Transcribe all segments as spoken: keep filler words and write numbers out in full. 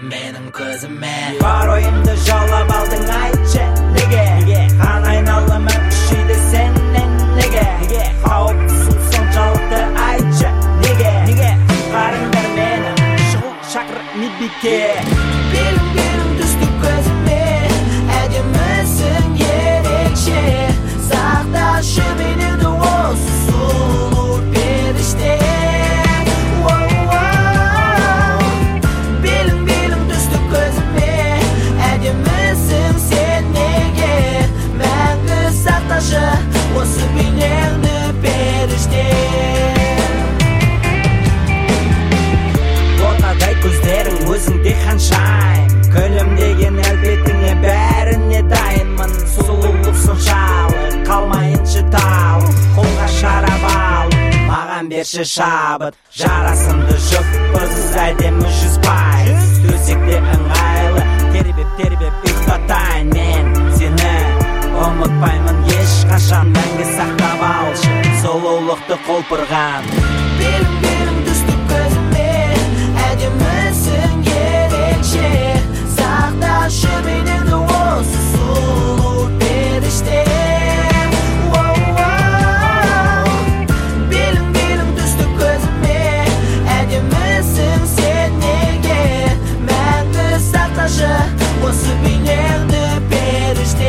менің көзіме. Бар ойымды жаулап алдың, айтшы неге? Қан айналымы күшейді сенен неге? Қауіпсің соншалықты, айтшы неге? Қарыңдар мені, шығыл шақыр медбике. Белің белің түсті көзіме, әдемісің ерекше, сақташы менен осы сұлу періште. Белің белің түсті көзіме, әдемісің сен неге, мәңгі сақташы осы бейнеңді періште. Ортадай көздерің өзіңде ханшайым, күлімдеген әлбетіңе бәріне дайынмын. Сұлулық соншалық қалмайыншы тау, қолға шарап ал, маған берші шабыт. Жарасымды жұппыз, әдемі жүз пайыз, төсекте ыңғайлы, тербеп-тербеп ұйықтатайын мен сені. Ұмытпаймын ешқашан, мәңгі сақтап алшы сұлулықты құлпырған. Белің белің түсті көзіме, әдемісің ерекше, сақташы менен осы сұлу періште. Белің белің түсті көзіме, әдемісің сен неге, мәңгі сақташы осы бейнеңді періште.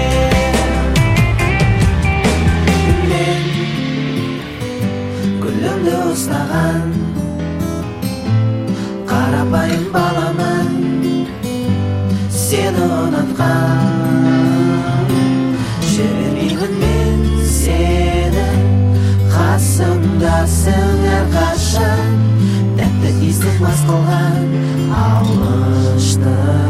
Мен гүлімді ұстаған қарапайым баламын, сені ұнатқан. Жібермеймін мен сені, қасымдасың әрқашан, тәтті иісің мас қылған алғышты.